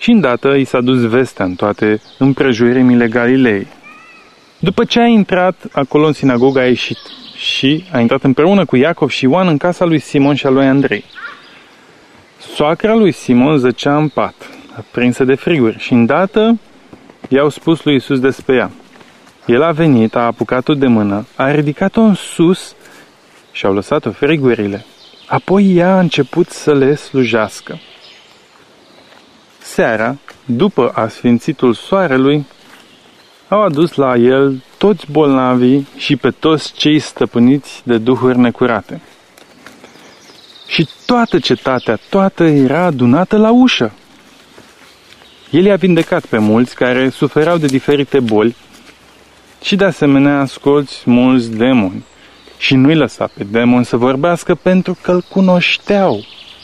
Și îndată i s-a dus vestea în toate împrejurimile Galilei. După ce a intrat acolo în sinagogă, a ieșit și a intrat împreună cu Iacov și Ioan în casa lui Simon și a lui Andrei. Soacra lui Simon zăcea în pat, aprinsă de friguri, și îndată i-au spus lui Iisus despre ea. El a venit, a apucat-o de mână, a ridicat-o în sus și au lăsat-o frigurile. Apoi ea a început să le slujească. Seara, după asfințitul soarelui, au adus la el toți bolnavii și pe toți cei stăpâniți de duhuri necurate. Și toată cetatea, toată era adunată la ușă. El i-a vindecat pe mulți care suferau de diferite boli și de asemenea a scos mulți demoni și nu-i lăsa pe demoni să vorbească pentru că îl cunoșteau.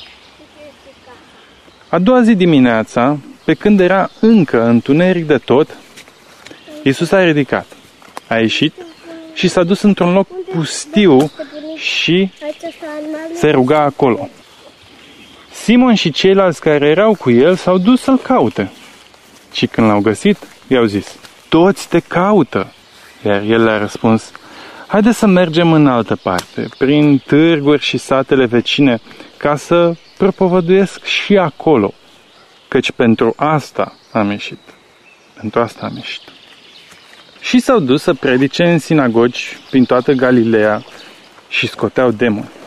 A doua zi dimineața, pe când era încă întuneric de tot, Iisus a ridicat, a ieșit și s-a dus într-un loc pustiu și se ruga acolo. Simon și ceilalți care erau cu el s-au dus să-l caute. Și când l-au găsit, i-au zis: toți te caută. Iar el le-a răspuns: haideți să mergem în altă parte, prin târguri și satele vecine, ca să propovăduiesc și acolo, căci pentru asta am ieșit. Pentru asta am ieșit. Și s-au dus să predice în sinagogi prin toată Galileea și scoteau demoni.